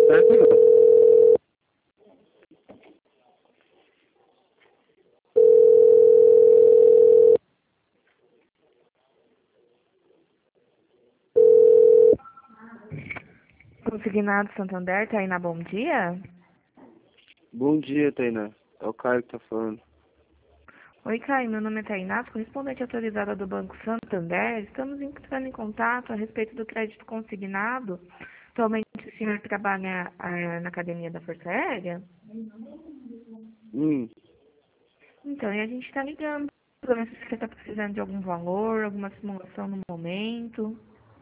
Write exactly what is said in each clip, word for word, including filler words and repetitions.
certo? Consignado Santander, Tainá, bom dia. Bom dia, Tainá. É o Caio que tá falando. Oi, Caio, meu nome é Tainá, correspondente autorizada do Banco Santander. Estamos entrando em contato a respeito do crédito consignado. Atualmente o senhor trabalha eh, na Academia da Força Aérea? Hum. Então, e a gente está ligando para ver se você está precisando de algum valor, alguma simulação no momento.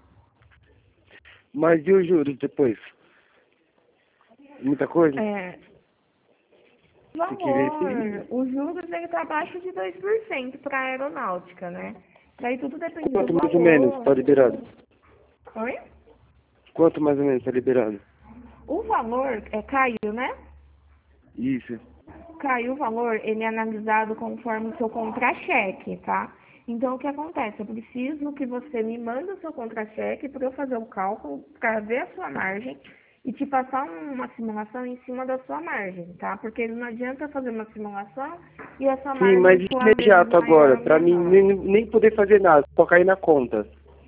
Mas e os juros depois? Muita coisa? É, Tem que ver valor, se... os juros ele está abaixo de dois por cento para a aeronáutica, né? Daí tudo depende do Quanto mais ou menos tá valor. liberado? Oi? Quanto mais ou menos tá liberado? O valor é caiu, né? Isso. Caiu o valor, ele é analisado conforme o seu contra-cheque, tá? Então, o que acontece? Eu preciso que você me mande o seu contra-cheque para eu fazer o cálculo, para ver a sua margem e te passar uma simulação em cima da sua margem, tá? Porque não adianta fazer uma simulação e a sua Sim, margem mas for a imediato mesma, maior agora, ou pra mim menor. nem, nem poder fazer nada, só cair na conta.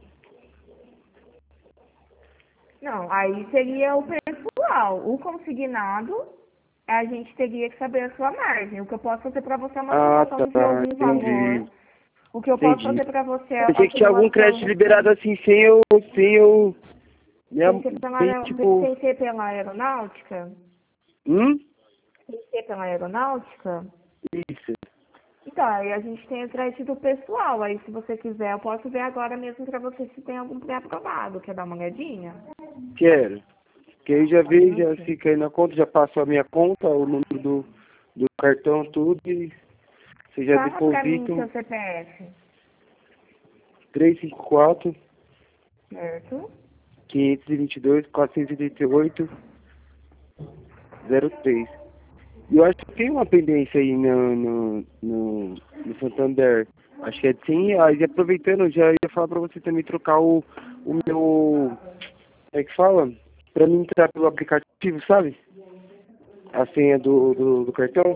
Não, aí seria o pessoal. O consignado, a gente teria que saber a sua margem. O que eu posso fazer para você é uma Ah, simulação de tá, algum valor. entendi, O que eu posso entendi. fazer para você é Pensei uma que tinha algum crédito simulação liberado assim, sem eu, sem eu, minha, sem ser pela, sem, aer- tipo, sem ser pela aeronáutica. hum? Sem ser pela aeronáutica. Isso. Então, aí a gente tem o crédito pessoal. Aí, se você quiser, eu posso ver agora mesmo para você se tem algum pré-aprovado. Quer dar uma olhadinha? Quero. Que aí já Só um vê, já minutinho. fica aí na conta, já passa a minha conta, o número do, do cartão, tudo, e você já Fala para mim deposita seu C P F. trezentos e cinquenta e quatro, Certo? quinhentos e vinte e dois, quatrocentos e oitenta e oito, zero três. E eu acho que tem uma pendência aí no, no, no, no Santander. Acho que é de cem reais. E aproveitando, eu já ia falar pra você também trocar o, o meu... Como é que fala? Pra mim entrar pelo aplicativo, sabe? A senha do, do, do cartão.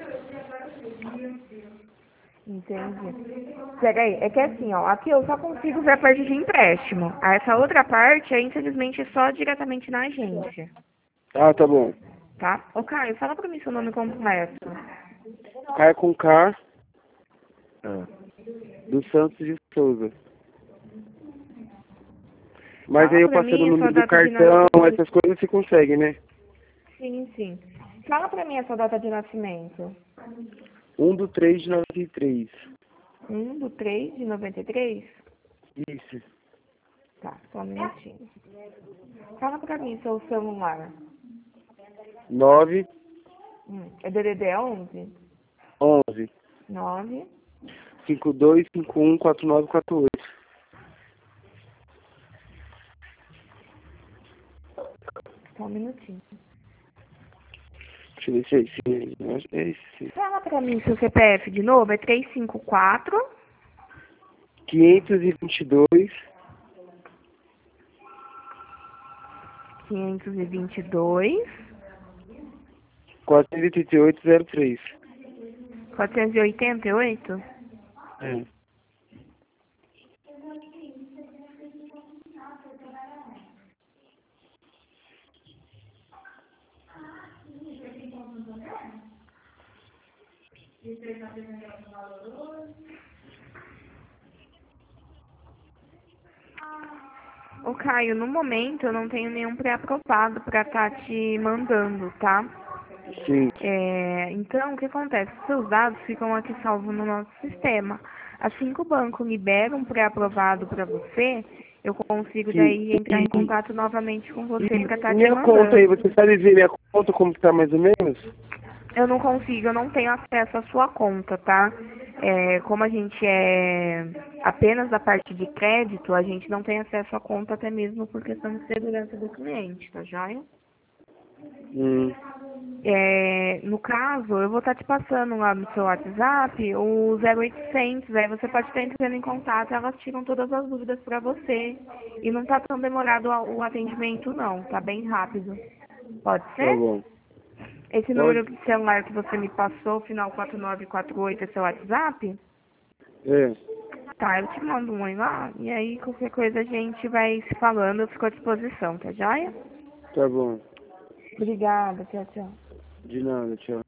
Entendi. Peraí, é que assim, ó, aqui eu só consigo ver a parte de empréstimo. Ah, essa outra parte é, infelizmente, só diretamente na agência, Ah, tá bom. tá? Ô, Caio, fala pra mim seu nome completo. Caia com K, Ah. do Santos de Souza. Mas aí Fala eu pra passando o mim a sua número do data de cartão, nascimento. essas coisas você consegue, né? Sim, sim. Fala pra mim a sua data de nascimento. um do três de noventa e três. um do três de noventa e três? Isso. Tá, só um minutinho. Fala pra mim seu celular. nove, Hum, é D D D onze? onze, nove. cinco dois cinco um quatro nove quatro oito. Só um minutinho. Deixa eu ver se é esse. Eu acho que é esse. Fala pra mim seu C P F de novo. É três cinco quatro. quinhentos e vinte e dois, quinhentos e vinte e dois. quatrocentos e oitenta e oito, zero três. quatrocentos e oitenta e oito? É. Ô Caio, no momento eu não tenho nenhum pré-aprovado pra estar te mandando, tá? Sim. É, então, o que acontece? Seus dados ficam aqui salvos no nosso sistema. Assim que o banco libera um pré-aprovado para você, eu consigo Sim. daí entrar em E, contato novamente com você para e estar te minha conta aí, mandando. você sabe ver minha conta como que tá mais ou menos? Eu não consigo, eu não tenho acesso à sua conta, tá? É, como a gente é apenas da parte de crédito, a gente não tem acesso à conta até mesmo por questão de segurança do cliente, tá joia? Hum. É, no caso, eu vou estar te passando lá no seu WhatsApp o zero oitocentos, aí você pode estar entrando em contato, elas tiram todas as dúvidas para você. E não tá tão demorado o atendimento não, tá bem rápido. Pode ser? Tá bom. Esse Pode. número de celular que você me passou, final quatro nove quatro oito, é seu WhatsApp? É, Tá, eu te mando um oi lá, e aí qualquer coisa a gente vai se falando, eu fico à disposição, tá joia? tá bom. Obrigada, tchau, tchau. De nada, tchau.